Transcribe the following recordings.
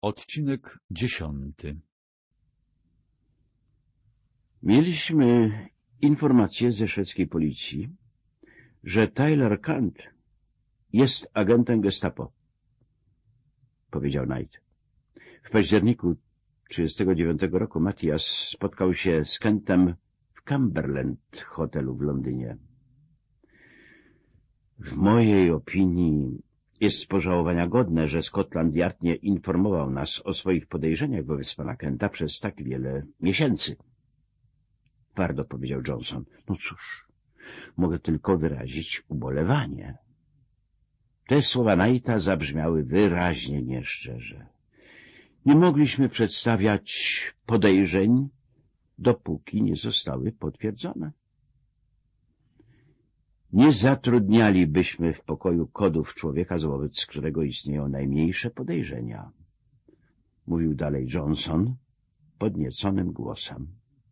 Odcinek 10. Mieliśmy informację ze szwedzkiej policji, że Tyler Kent jest agentem Gestapo, powiedział Knight. W październiku 1939 roku Matthias spotkał się z Kentem w Cumberland hotelu w Londynie. W mojej opinii jest pożałowania godne, że Scotland Yard nie informował nas o swoich podejrzeniach wobec pana Kenta przez tak wiele miesięcy. Twardo powiedział Johnson. No cóż, mogę tylko wyrazić ubolewanie. Te słowa Knighta zabrzmiały wyraźnie nieszczerze. Nie mogliśmy przedstawiać podejrzeń, dopóki nie zostały potwierdzone. Nie zatrudnialibyśmy w pokoju kodów człowieka, wobec którego istnieją najmniejsze podejrzenia, mówił dalej Johnson podnieconym głosem.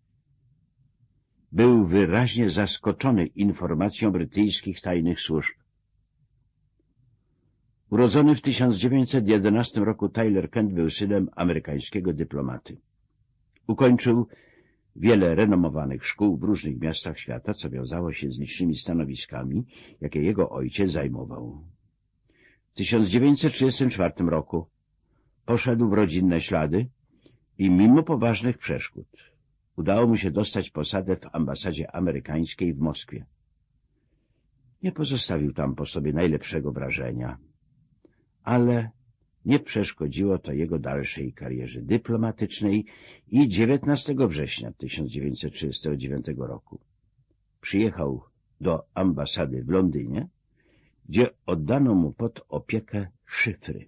Był wyraźnie zaskoczony informacją brytyjskich tajnych służb. Urodzony w 1911 roku Tyler Kent był synem amerykańskiego dyplomaty. Ukończył wiele renomowanych szkół w różnych miastach świata, co wiązało się z licznymi stanowiskami, jakie jego ojciec zajmował. W 1934 roku poszedł w rodzinne ślady i mimo poważnych przeszkód udało mu się dostać posadę w ambasadzie amerykańskiej w Moskwie. Nie pozostawił tam po sobie najlepszego wrażenia, ale nie przeszkodziło to jego dalszej karierze dyplomatycznej i 19 września 1939 roku przyjechał do ambasady w Londynie, gdzie oddano mu pod opiekę szyfry.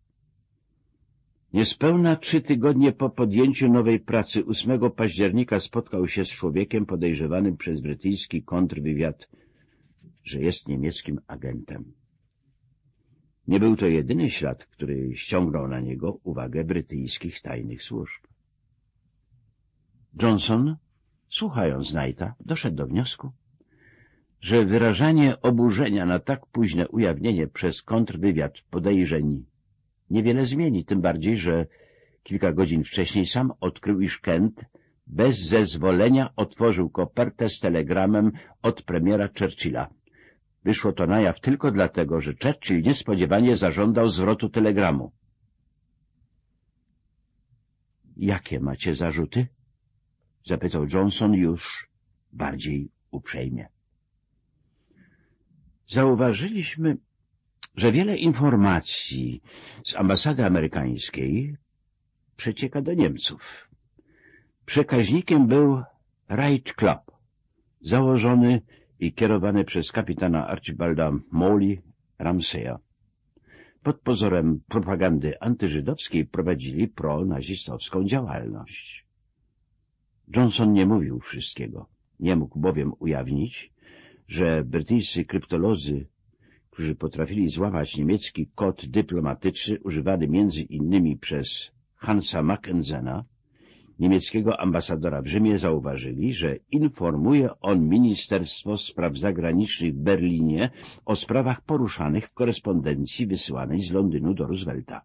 Niespełna 3 tygodnie po podjęciu nowej pracy 8 października spotkał się z człowiekiem podejrzewanym przez brytyjski kontrwywiad, że jest niemieckim agentem. Nie był to jedyny ślad, który ściągnął na niego uwagę brytyjskich tajnych służb. Johnson, słuchając Knighta, doszedł do wniosku, że wyrażanie oburzenia na tak późne ujawnienie przez kontrwywiad podejrzeń niewiele zmieni, tym bardziej, że kilka godzin wcześniej sam odkrył, iż Kent bez zezwolenia otworzył kopertę z telegramem od premiera Churchilla. Wyszło to na jaw tylko dlatego, że Churchill niespodziewanie zażądał zwrotu telegramu. — Jakie macie zarzuty? — zapytał Johnson już bardziej uprzejmie. Zauważyliśmy, że wiele informacji z ambasady amerykańskiej przecieka do Niemców. Przekaźnikiem był Wright Club, założony i kierowany przez kapitana Archibalda Molly Ramseya. Pod pozorem propagandy antyżydowskiej prowadzili pronazistowską działalność. Johnson nie mówił wszystkiego. Nie mógł bowiem ujawnić, że brytyjscy kryptolodzy, którzy potrafili złamać niemiecki kod dyplomatyczny używany między innymi przez Hansa Mackenzena, niemieckiego ambasadora w Rzymie, zauważyli, że informuje on Ministerstwo Spraw Zagranicznych w Berlinie o sprawach poruszanych w korespondencji wysyłanej z Londynu do Roosevelta.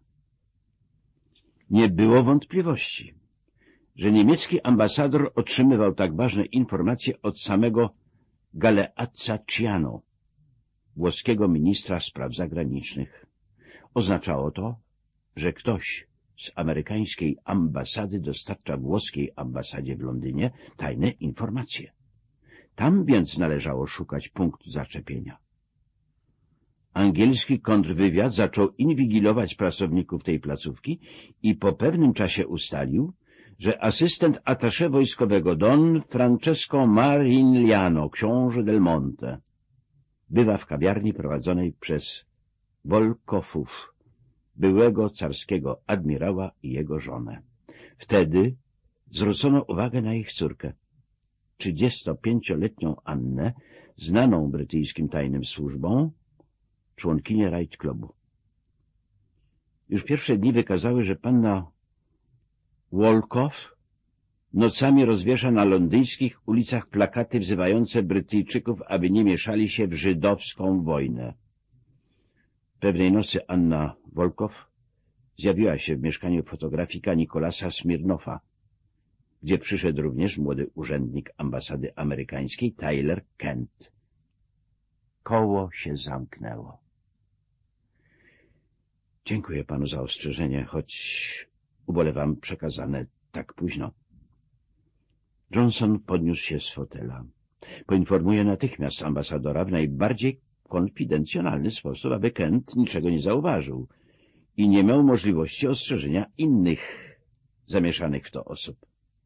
Nie było wątpliwości, że niemiecki ambasador otrzymywał tak ważne informacje od samego Galeazza Ciano, włoskiego ministra spraw zagranicznych. Oznaczało to, że ktoś z amerykańskiej ambasady dostarcza włoskiej ambasadzie w Londynie tajne informacje. Tam więc należało szukać punktu zaczepienia. Angielski kontrwywiad zaczął inwigilować pracowników tej placówki i po pewnym czasie ustalił, że asystent attaché wojskowego Don Francesco Marigliano, książę del Monte, bywa w kawiarni prowadzonej przez Wolkoffów, byłego carskiego admirała i jego żonę. Wtedy zwrócono uwagę na ich córkę, 35-letnią Annę, znaną brytyjskim tajnym służbom, członkinię Wright Clubu. Już pierwsze dni wykazały, że panna Wolkoff nocami rozwiesza na londyńskich ulicach plakaty wzywające Brytyjczyków, aby nie mieszali się w żydowską wojnę. Pewnej nocy Anna Wolkoff zjawiła się w mieszkaniu fotografika Nicolasa Smirnoffa, gdzie przyszedł również młody urzędnik ambasady amerykańskiej Tyler Kent. Koło się zamknęło. Dziękuję panu za ostrzeżenie, choć ubolewam przekazane tak późno. Johnson podniósł się z fotela. Poinformuję natychmiast ambasadora w najbardziej konfidencjonalny sposób, aby Kent niczego nie zauważył i nie miał możliwości ostrzeżenia innych zamieszanych w to osób.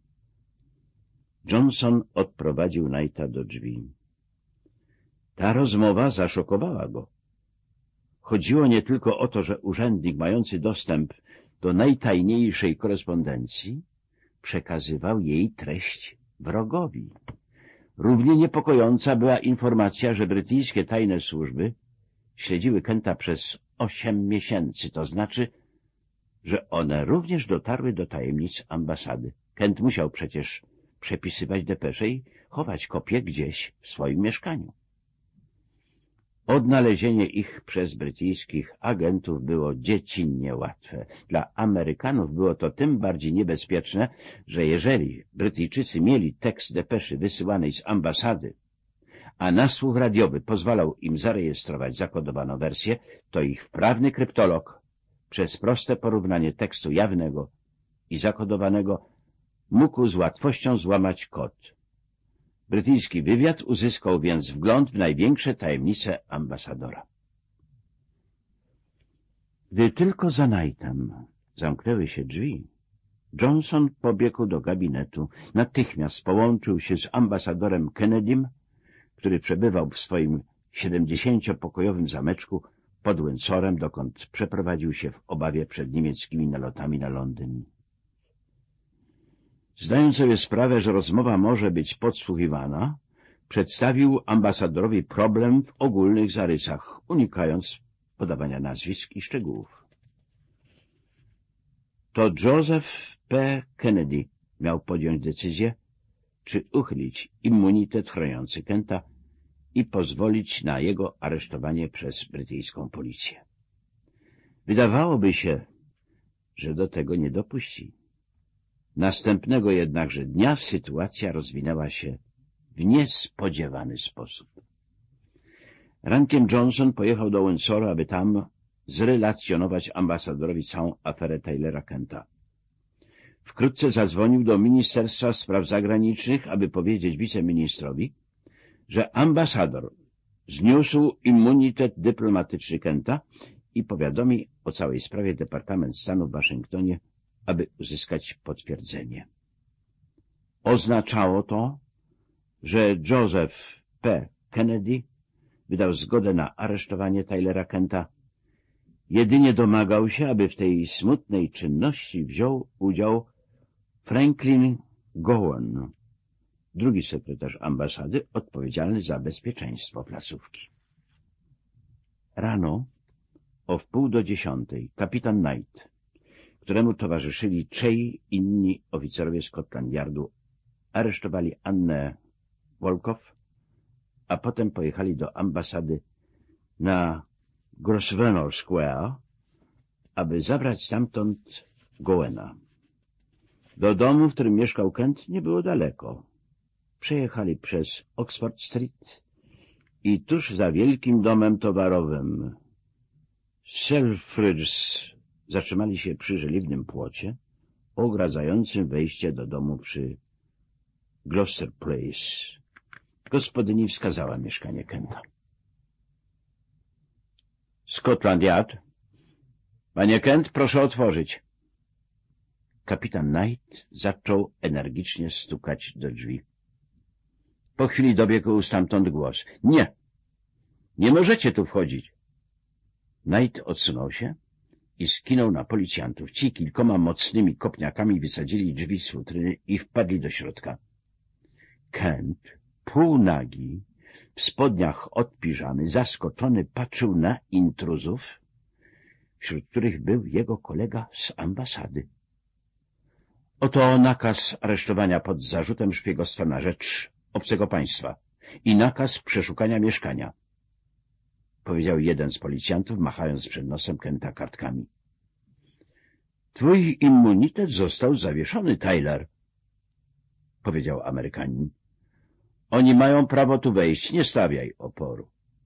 Johnson odprowadził Knighta do drzwi. Ta rozmowa zaszokowała go. Chodziło nie tylko o to, że urzędnik mający dostęp do najtajniejszej korespondencji przekazywał jej treść wrogowi. Równie niepokojąca była informacja, że brytyjskie tajne służby śledziły Kenta przez 8 miesięcy, to znaczy, że one również dotarły do tajemnic ambasady. Kent musiał przecież przepisywać depesze i chować kopie gdzieś w swoim mieszkaniu. Odnalezienie ich przez brytyjskich agentów było dziecinnie łatwe. Dla Amerykanów było to tym bardziej niebezpieczne, że jeżeli Brytyjczycy mieli tekst depeszy wysyłanej z ambasady, a nasłuch radiowy pozwalał im zarejestrować zakodowaną wersję, to ich wprawny kryptolog przez proste porównanie tekstu jawnego i zakodowanego mógł z łatwością złamać kod. Brytyjski wywiad uzyskał więc wgląd w największe tajemnice ambasadora. Gdy tylko za Knightem zamknęły się drzwi, Johnson pobiegł do gabinetu. Natychmiast połączył się z ambasadorem Kennedym, który przebywał w swoim 70-pokojowym zameczku pod Windsorem, dokąd przeprowadził się w obawie przed niemieckimi nalotami na Londyn. Zdając sobie sprawę, że rozmowa może być podsłuchiwana, przedstawił ambasadorowi problem w ogólnych zarysach, unikając podawania nazwisk i szczegółów. To Joseph P. Kennedy miał podjąć decyzję, czy uchylić immunitet chroniący Kenta i pozwolić na jego aresztowanie przez brytyjską policję. Wydawałoby się, że do tego nie dopuści. Następnego jednakże dnia sytuacja rozwinęła się w niespodziewany sposób. Rankiem Johnson pojechał do Windsora, aby tam zrelacjonować ambasadorowi całą aferę Tylera Kenta. Wkrótce zadzwonił do Ministerstwa Spraw Zagranicznych, aby powiedzieć wiceministrowi, że ambasador zniósł immunitet dyplomatyczny Kenta i powiadomi o całej sprawie Departament Stanu w Waszyngtonie, aby uzyskać potwierdzenie. Oznaczało to, że Joseph P. Kennedy wydał zgodę na aresztowanie Tylera Kenta. Jedynie domagał się, aby w tej smutnej czynności wziął udział Franklin Gowan, drugi sekretarz ambasady odpowiedzialny za bezpieczeństwo placówki. Rano o 9:30 kapitan Knight, któremu towarzyszyli 3 inni oficerowie Scotland Yardu, aresztowali Annę Wolkow, a potem pojechali do ambasady na Grosvenor Square, aby zabrać stamtąd Gowena. Do domu, w którym mieszkał Kent, nie było daleko. Przejechali przez Oxford Street i tuż za wielkim domem towarowym Selfridges zatrzymali się przy żeliwnym płocie ogradzającym wejście do domu przy Gloucester Place. Gospodyni wskazała mieszkanie Kenta. Scotland Yard. Panie Kent, proszę otworzyć. Kapitan Knight zaczął energicznie stukać do drzwi. Po chwili dobiegł stamtąd głos. Nie! Nie możecie tu wchodzić! Knight odsunął się i skinął na policjantów. Ci kilkoma mocnymi kopniakami wysadzili drzwi z futryny i wpadli do środka. Kent, półnagi, w spodniach od piżamy, zaskoczony, patrzył na intruzów, wśród których był jego kolega z ambasady. Oto nakaz aresztowania pod zarzutem szpiegostwa na rzecz obcego państwa i nakaz przeszukania mieszkania, powiedział jeden z policjantów, machając przed nosem Kenta kartkami. Twój immunitet został zawieszony, Tyler, powiedział Amerykanin. Oni mają prawo tu wejść, nie stawiaj oporu.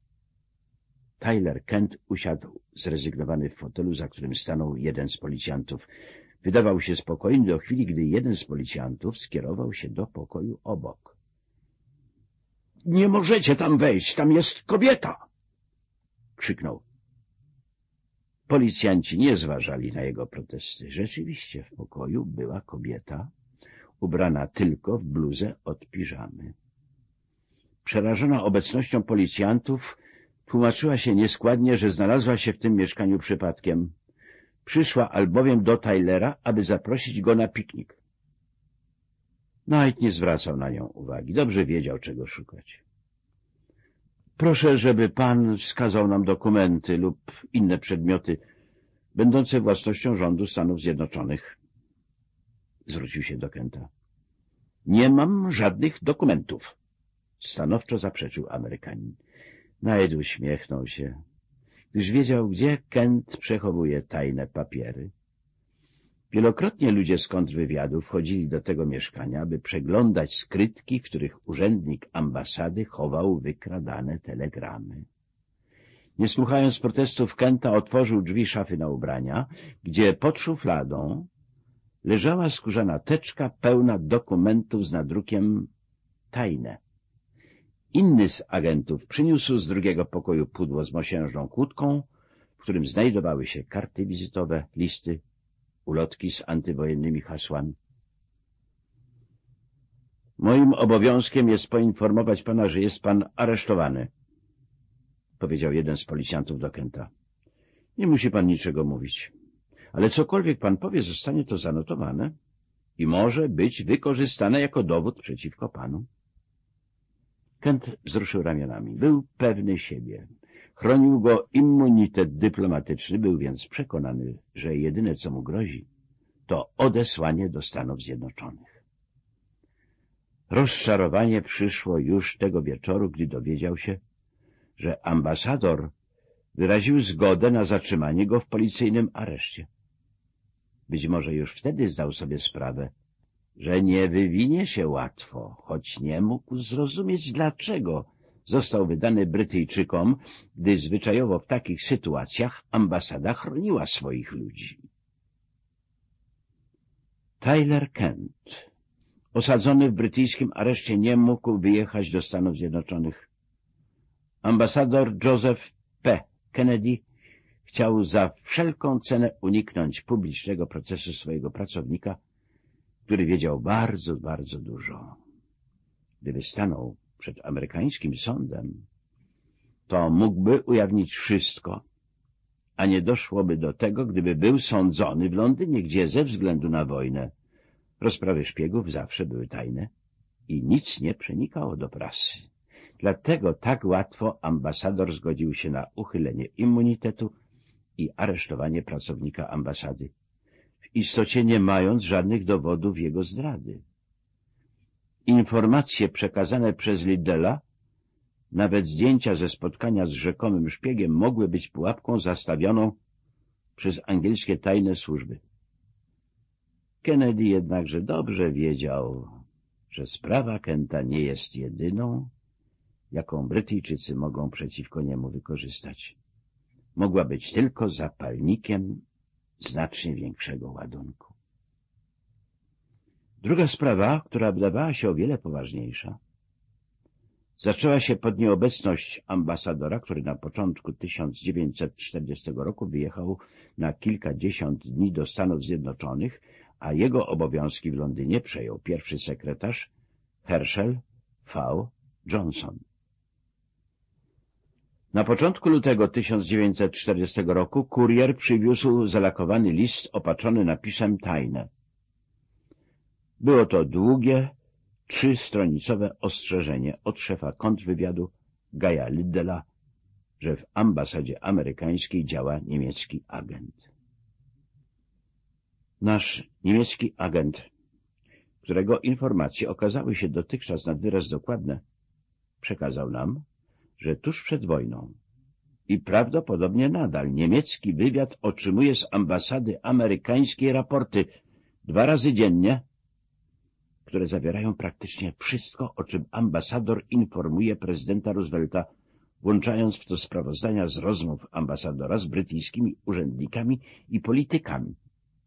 Tyler Kent usiadł zrezygnowany w fotelu, za którym stanął jeden z policjantów. Wydawał się spokojny do chwili, gdy jeden z policjantów skierował się do pokoju obok. — Nie możecie tam wejść, tam jest kobieta! — krzyknął. Policjanci nie zważali na jego protesty. Rzeczywiście w pokoju była kobieta, ubrana tylko w bluzę od piżamy. Przerażona obecnością policjantów tłumaczyła się nieskładnie, że znalazła się w tym mieszkaniu przypadkiem. Przyszła albowiem do Tylera, aby zaprosić go na piknik. Knight nie zwracał na nią uwagi. Dobrze wiedział, czego szukać. — Proszę, żeby pan wskazał nam dokumenty lub inne przedmioty będące własnością rządu Stanów Zjednoczonych. Zwrócił się do Kenta. — Nie mam żadnych dokumentów — stanowczo zaprzeczył Amerykanin. Knight uśmiechnął się, gdyż wiedział, gdzie Kent przechowuje tajne papiery. Wielokrotnie ludzie z kontrwywiadu wchodzili do tego mieszkania, aby przeglądać skrytki, w których urzędnik ambasady chował wykradane telegramy. Nie słuchając protestów Kenta, otworzył drzwi szafy na ubrania, gdzie pod szufladą leżała skórzana teczka pełna dokumentów z nadrukiem tajne. Inny z agentów przyniósł z drugiego pokoju pudło z mosiężną kłódką, w którym znajdowały się karty wizytowe, listy, ulotki z antywojennymi hasłami. — Moim obowiązkiem jest poinformować pana, że jest pan aresztowany — powiedział jeden z policjantów do Kenta. — Nie musi pan niczego mówić, ale cokolwiek pan powie, zostanie to zanotowane i może być wykorzystane jako dowód przeciwko panu. Kent wzruszył ramionami. Był pewny siebie. Chronił go immunitet dyplomatyczny, był więc przekonany, że jedyne, co mu grozi, to odesłanie do Stanów Zjednoczonych. Rozczarowanie przyszło już tego wieczoru, gdy dowiedział się, że ambasador wyraził zgodę na zatrzymanie go w policyjnym areszcie. Być może już wtedy zdał sobie sprawę, że nie wywinie się łatwo, choć nie mógł zrozumieć, dlaczego został wydany Brytyjczykom, gdy zwyczajowo w takich sytuacjach ambasada chroniła swoich ludzi. Tyler Kent, osadzony w brytyjskim areszcie, nie mógł wyjechać do Stanów Zjednoczonych. Ambasador Joseph P. Kennedy chciał za wszelką cenę uniknąć publicznego procesu swojego pracownika, który wiedział bardzo, bardzo dużo. Gdyby stanął przed amerykańskim sądem, to mógłby ujawnić wszystko, a nie doszłoby do tego, gdyby był sądzony w Londynie, gdzie ze względu na wojnę rozprawy szpiegów zawsze były tajne i nic nie przenikało do prasy. Dlatego tak łatwo ambasador zgodził się na uchylenie immunitetu i aresztowanie pracownika ambasady, w istocie nie mając żadnych dowodów jego zdrady. Informacje przekazane przez Liddella, nawet zdjęcia ze spotkania z rzekomym szpiegiem, mogły być pułapką zastawioną przez angielskie tajne służby. Kennedy jednakże dobrze wiedział, że sprawa Kenta nie jest jedyną, jaką Brytyjczycy mogą przeciwko niemu wykorzystać. Mogła być tylko zapalnikiem znacznie większego ładunku. Druga sprawa, która wydawała się o wiele poważniejsza, zaczęła się pod nieobecność ambasadora, który na początku 1940 roku wyjechał na kilkadziesiąt dni do Stanów Zjednoczonych, a jego obowiązki w Londynie przejął pierwszy sekretarz Herschel V. Johnson. Na początku lutego 1940 roku kurier przywiózł zalakowany list opatrzony napisem tajne. Było to długie, 3-stronicowe ostrzeżenie od szefa kontrwywiadu Guy'a Liddella, że w ambasadzie amerykańskiej działa niemiecki agent. Nasz niemiecki agent, którego informacje okazały się dotychczas nad wyraz dokładne, przekazał nam, że tuż przed wojną i prawdopodobnie nadal niemiecki wywiad otrzymuje z ambasady amerykańskiej raporty 2 razy dziennie, które zawierają praktycznie wszystko, o czym ambasador informuje prezydenta Roosevelta, włączając w to sprawozdania z rozmów ambasadora z brytyjskimi urzędnikami i politykami.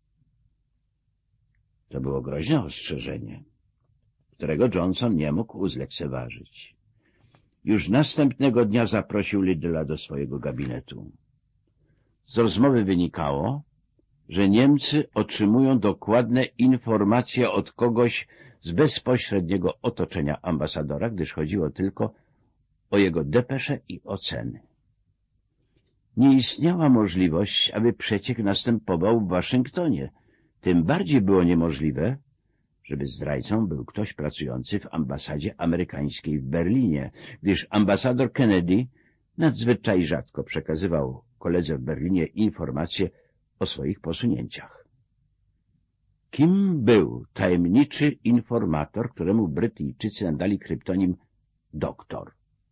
To było groźne ostrzeżenie, którego Johnson nie mógł zlekceważyć. Już następnego dnia zaprosił Liddella do swojego gabinetu. Z rozmowy wynikało, że Niemcy otrzymują dokładne informacje od kogoś z bezpośredniego otoczenia ambasadora, gdyż chodziło tylko o jego depesze i oceny. Nie istniała możliwość, aby przeciek następował w Waszyngtonie. Tym bardziej było niemożliwe, żeby zdrajcą był ktoś pracujący w ambasadzie amerykańskiej w Berlinie, gdyż ambasador Kennedy nadzwyczaj rzadko przekazywał koledze w Berlinie informacje o swoich posunięciach. Kim był tajemniczy informator, któremu Brytyjczycy nadali kryptonim Doktor?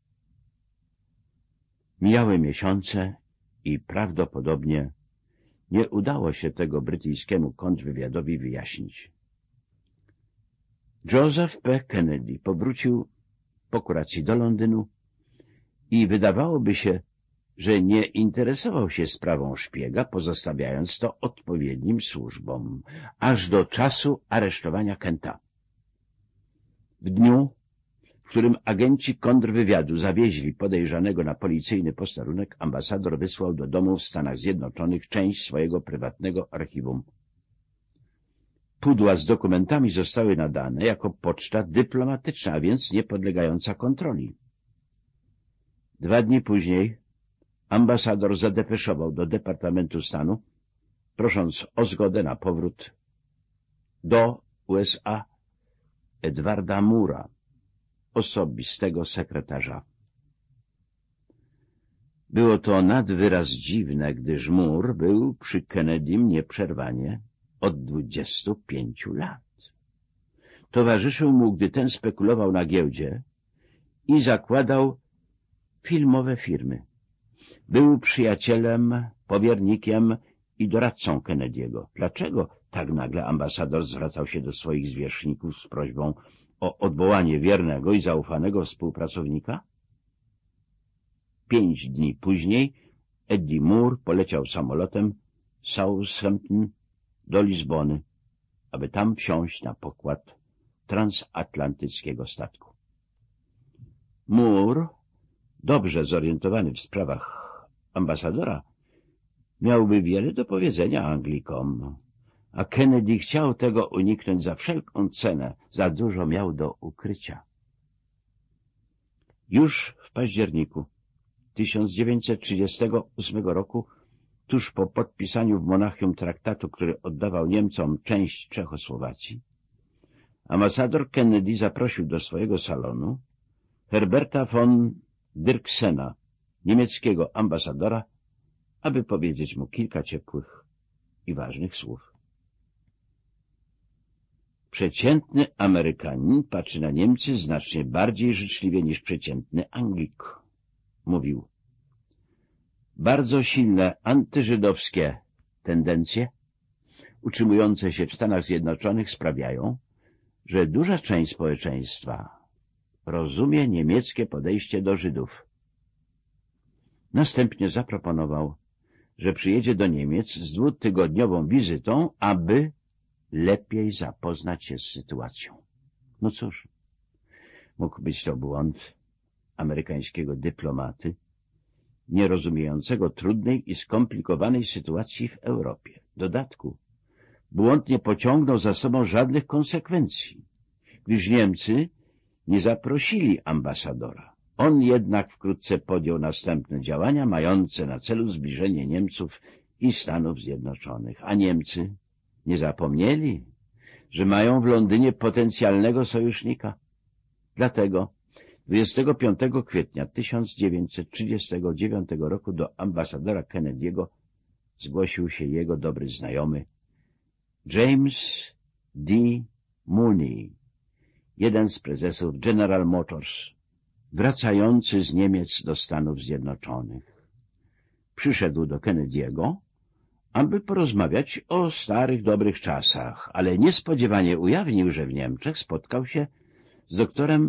Mijały miesiące i prawdopodobnie nie udało się tego brytyjskiemu kontrwywiadowi wyjaśnić. Joseph P. Kennedy powrócił po kuracji do Londynu i wydawałoby się, że nie interesował się sprawą szpiega, pozostawiając to odpowiednim służbom, aż do czasu aresztowania Kenta. W dniu, w którym agenci kontrwywiadu zawieźli podejrzanego na policyjny posterunek, ambasador wysłał do domu w Stanach Zjednoczonych część swojego prywatnego archiwum. Pudła z dokumentami zostały nadane jako poczta dyplomatyczna, a więc niepodlegająca kontroli. 2 dni później ambasador zadepeszował do Departamentu Stanu, prosząc o zgodę na powrót do USA Edwarda Moore'a, osobistego sekretarza. Było to nad wyraz dziwne, gdyż Moore był przy Kennedym nieprzerwanie od 25 lat. Towarzyszył mu, gdy ten spekulował na giełdzie i zakładał filmowe firmy. Był przyjacielem, powiernikiem i doradcą Kennedy'ego. Dlaczego tak nagle ambasador zwracał się do swoich zwierzchników z prośbą o odwołanie wiernego i zaufanego współpracownika? 5 dni później Eddie Moore poleciał samolotem z Southampton do Lizbony, aby tam wsiąść na pokład transatlantyckiego statku. Moore, dobrze zorientowany w sprawach ambasadora, miałby wiele do powiedzenia Anglikom, a Kennedy chciał tego uniknąć za wszelką cenę, za dużo miał do ukrycia. Już w październiku 1938 roku, tuż po podpisaniu w Monachium traktatu, który oddawał Niemcom część Czechosłowacji, ambasador Kennedy zaprosił do swojego salonu Herberta von Dirksena, niemieckiego ambasadora, aby powiedzieć mu kilka ciepłych i ważnych słów. Przeciętny Amerykanin patrzy na Niemcy znacznie bardziej życzliwie niż przeciętny Anglik, mówił. Bardzo silne antyżydowskie tendencje utrzymujące się w Stanach Zjednoczonych sprawiają, że duża część społeczeństwa rozumie niemieckie podejście do Żydów. Następnie zaproponował, że przyjedzie do Niemiec z 2-tygodniową wizytą, aby lepiej zapoznać się z sytuacją. No cóż, mógł być to błąd amerykańskiego dyplomaty, nierozumiejącego trudnej i skomplikowanej sytuacji w Europie. W dodatku błąd nie pociągnął za sobą żadnych konsekwencji, gdyż Niemcy nie zaprosili ambasadora. On jednak wkrótce podjął następne działania mające na celu zbliżenie Niemców i Stanów Zjednoczonych, a Niemcy nie zapomnieli, że mają w Londynie potencjalnego sojusznika. Dlatego 25 kwietnia 1939 roku do ambasadora Kennedy'ego zgłosił się jego dobry znajomy James D. Mooney, jeden z prezesów General Motors, wracający z Niemiec do Stanów Zjednoczonych. przyszedł do Kennedy'ego, aby porozmawiać o starych, dobrych czasach, ale niespodziewanie ujawnił, że w Niemczech spotkał się z doktorem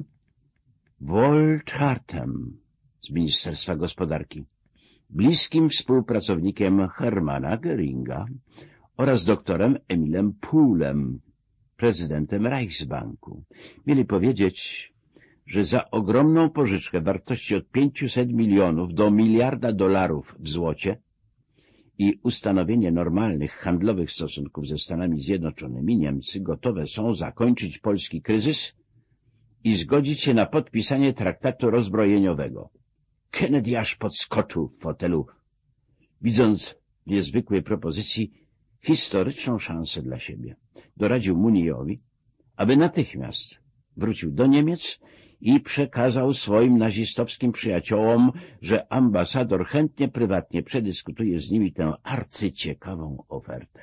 Wolthartem z Ministerstwa Gospodarki, bliskim współpracownikiem Hermana Göringa oraz doktorem Emilem Poolem, prezydentem Reichsbanku. Mieli powiedzieć, że za ogromną pożyczkę wartości od 500 milionów do $1 miliarda w złocie i ustanowienie normalnych handlowych stosunków ze Stanami Zjednoczonymi Niemcy gotowe są zakończyć polski kryzys i zgodzić się na podpisanie traktatu rozbrojeniowego. Kennedy aż podskoczył w fotelu, widząc w niezwykłej propozycji historyczną szansę dla siebie. Doradził Mooney'owi, aby natychmiast wrócił do Niemiec i przekazał swoim nazistowskim przyjaciołom, że ambasador chętnie prywatnie przedyskutuje z nimi tę arcyciekawą ofertę.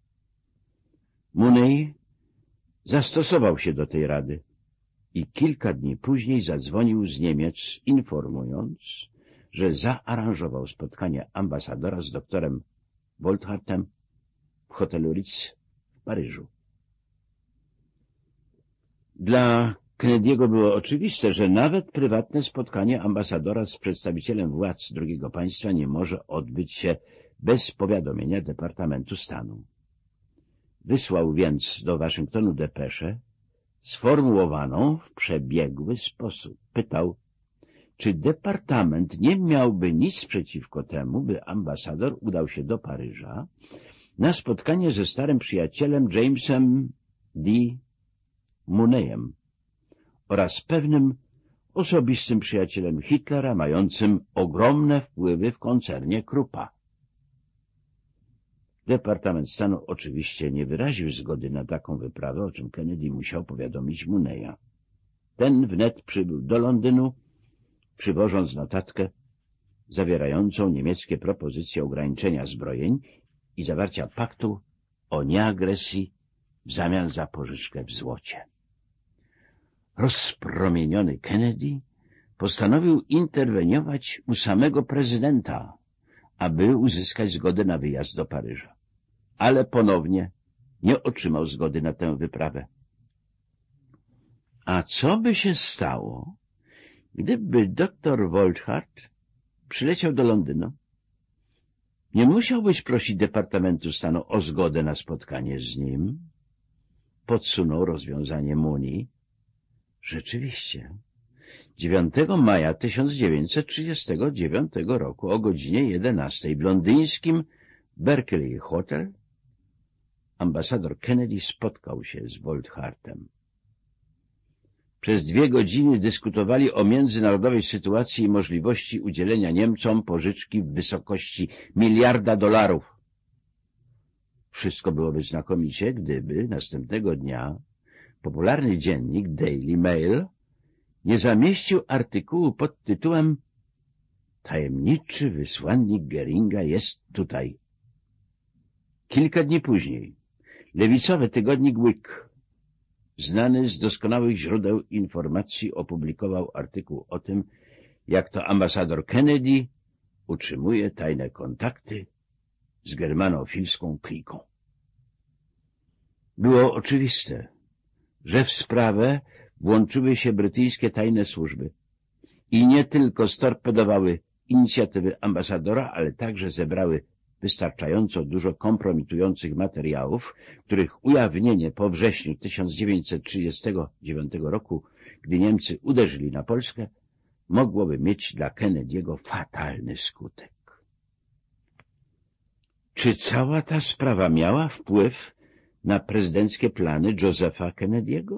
Mooney zastosował się do tej rady i kilka dni później zadzwonił z Niemiec, informując, że zaaranżował spotkanie ambasadora z doktorem Wolthartem w hotelu Ritz w Paryżu. Dla Kennedy'ego było oczywiste, że nawet prywatne spotkanie ambasadora z przedstawicielem władz drugiego państwa nie może odbyć się bez powiadomienia Departamentu Stanu. Wysłał więc do Waszyngtonu depeszę sformułowaną w przebiegły sposób. Pytał, czy Departament nie miałby nic przeciwko temu, by ambasador udał się do Paryża na spotkanie ze starym przyjacielem Jamesem D. Mooneyem oraz pewnym osobistym przyjacielem Hitlera, mającym ogromne wpływy w koncernie Kruppa. Departament Stanu oczywiście nie wyraził zgody na taką wyprawę, o czym Kennedy musiał powiadomić Mooneya. Ten wnet przybył do Londynu, przywożąc notatkę zawierającą niemieckie propozycje ograniczenia zbrojeń i zawarcia paktu o nieagresji w zamian za pożyczkę w złocie. Rozpromieniony Kennedy postanowił interweniować u samego prezydenta, aby uzyskać zgodę na wyjazd do Paryża. Ale ponownie nie otrzymał zgody na tę wyprawę. A co by się stało, gdyby doktor Wolthart przyleciał do Londynu? Nie musiałbyś prosić Departamentu Stanu o zgodę na spotkanie z nim? Podsunął rozwiązanie Mooney. Rzeczywiście, 9 maja 1939 roku o godzinie 11 w londyńskim Berkeley Hotel ambasador Kennedy spotkał się z Wolthartem. Przez 2 godziny dyskutowali o międzynarodowej sytuacji i możliwości udzielenia Niemcom pożyczki w wysokości $1 miliarda. Wszystko byłoby znakomicie, gdyby następnego dnia popularny dziennik Daily Mail nie zamieścił artykułu pod tytułem „Tajemniczy wysłannik Göringa jest tutaj”. Kilka dni później lewicowy tygodnik Week, znany z doskonałych źródeł informacji, opublikował artykuł o tym, jak to ambasador Kennedy utrzymuje tajne kontakty z germanofilską kliką. Było oczywiste, że w sprawę włączyły się brytyjskie tajne służby i nie tylko storpedowały inicjatywy ambasadora, ale także zebrały wystarczająco dużo kompromitujących materiałów, których ujawnienie po wrześniu 1939 roku, gdy Niemcy uderzyli na Polskę, mogłoby mieć dla Kennedy'ego fatalny skutek. Czy cała ta sprawa miała wpływ na prezydenckie plany Josepha Kennedy'ego?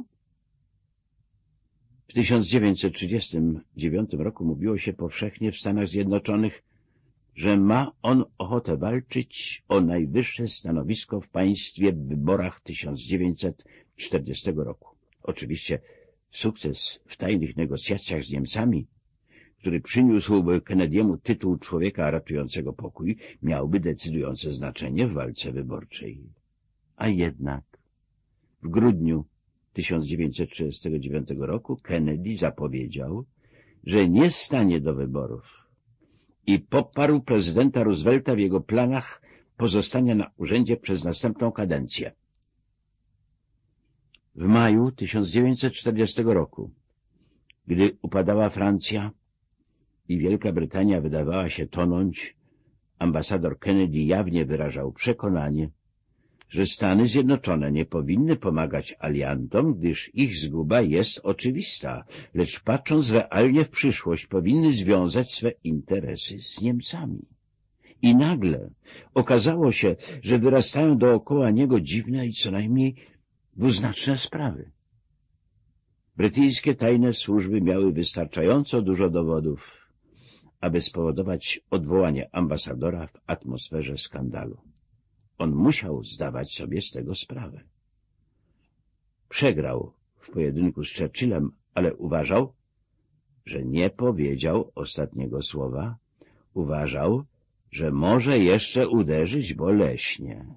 W 1939 roku mówiło się powszechnie w Stanach Zjednoczonych, że ma on ochotę walczyć o najwyższe stanowisko w państwie w wyborach 1940 roku. Oczywiście sukces w tajnych negocjacjach z Niemcami, który przyniósłby Kennedy'emu tytuł człowieka ratującego pokój, miałby decydujące znaczenie w walce wyborczej. A jednak w grudniu 1939 roku Kennedy zapowiedział, że nie stanie do wyborów i poparł prezydenta Roosevelta w jego planach pozostania na urzędzie przez następną kadencję. W maju 1940 roku, gdy upadała Francja i Wielka Brytania wydawała się tonąć, ambasador Kennedy jawnie wyrażał przekonanie, że Stany Zjednoczone nie powinny pomagać aliantom, gdyż ich zguba jest oczywista, lecz patrząc realnie w przyszłość powinny związać swe interesy z Niemcami. I nagle okazało się, że wyrastają dookoła niego dziwne i co najmniej dwuznaczne sprawy. Brytyjskie tajne służby miały wystarczająco dużo dowodów, aby spowodować odwołanie ambasadora w atmosferze skandalu. On musiał zdawać sobie z tego sprawę. Przegrał w pojedynku z Churchillem, ale uważał, że nie powiedział ostatniego słowa. Uważał, że może jeszcze uderzyć boleśnie.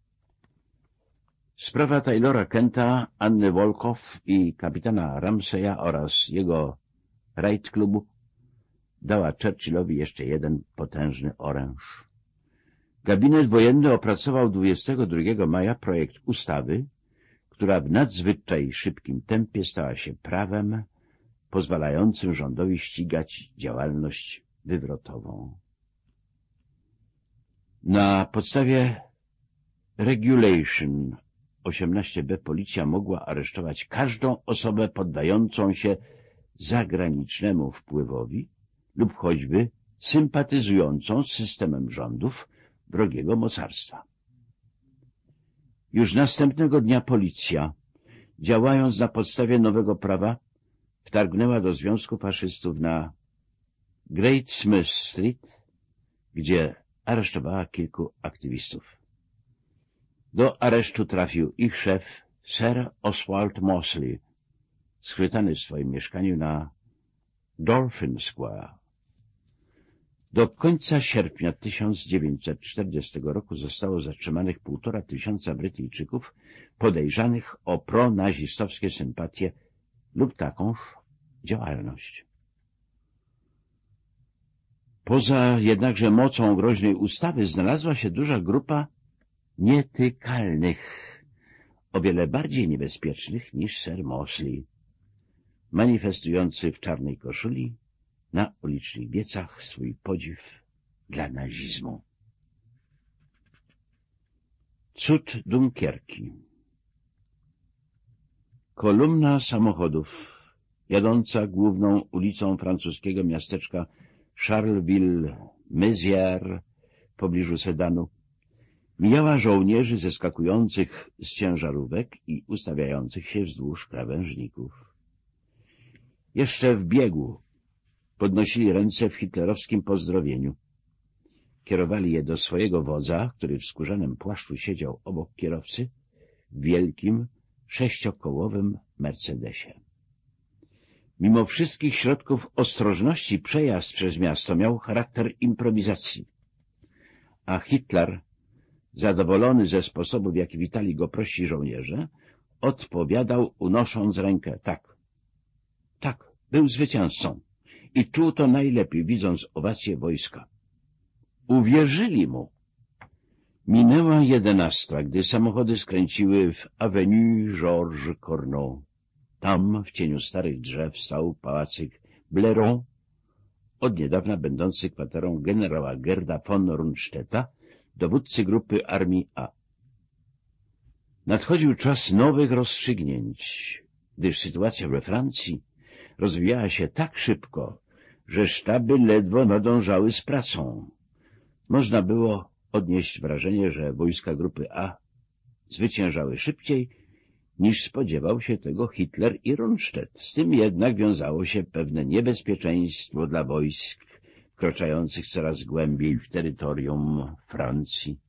Sprawa Taylora Kenta, Anny Wolkow i kapitana Ramseya oraz jego raid klubu dała Churchillowi jeszcze jeden potężny oręż. Gabinet wojenny opracował 22 maja projekt ustawy, która w nadzwyczaj szybkim tempie stała się prawem pozwalającym rządowi ścigać działalność wywrotową. Na podstawie Regulation 18b policja mogła aresztować każdą osobę poddającą się zagranicznemu wpływowi lub choćby sympatyzującą z systemem rządów wrogiego mocarstwa. Już następnego dnia policja, działając na podstawie nowego prawa, wtargnęła do Związku Faszystów na Great Smith Street, gdzie aresztowała kilku aktywistów. Do aresztu trafił ich szef, Sir Oswald Mosley, schwytany w swoim mieszkaniu na Dolphin Square. Do końca sierpnia 1940 roku zostało zatrzymanych 1500 Brytyjczyków podejrzanych o pronazistowskie sympatie lub takąż działalność. Poza jednakże mocą groźnej ustawy znalazła się duża grupa nietykalnych, o wiele bardziej niebezpiecznych niż Sir Mosley, manifestujący w czarnej koszuli na ulicznych wiecach swój podziw dla nazizmu. Cud Dunkierki. Kolumna samochodów jadąca główną ulicą francuskiego miasteczka Charleville-Mézières w pobliżu Sedanu mijała żołnierzy zeskakujących z ciężarówek i ustawiających się wzdłuż krawężników. Jeszcze w biegu podnosili ręce w hitlerowskim pozdrowieniu. Kierowali je do swojego wodza, który w skórzanym płaszczu siedział obok kierowcy w wielkim, 6-kołowym Mercedesie. Mimo wszystkich środków ostrożności przejazd przez miasto miał charakter improwizacji, a Hitler, zadowolony ze sposobu, w jaki witali go prości żołnierze, odpowiadał, unosząc rękę: tak, tak, był zwycięzcą i czuł to najlepiej, widząc owację wojska. Uwierzyli mu. Minęła 11, gdy samochody skręciły w Avenue Georges Corneau. Tam, w cieniu starych drzew, stał pałacyk Blairon, od niedawna będący kwaterą generała Gerda von Rundstedta, dowódcy grupy Armii A. Nadchodził czas nowych rozstrzygnięć, gdyż sytuacja we Francji rozwijała się tak szybko, że sztaby ledwo nadążały z pracą. Można było odnieść wrażenie, że wojska grupy A zwyciężały szybciej, niż spodziewał się tego Hitler i Rundstedt. Z tym jednak wiązało się pewne niebezpieczeństwo dla wojsk wkraczających coraz głębiej w terytorium Francji.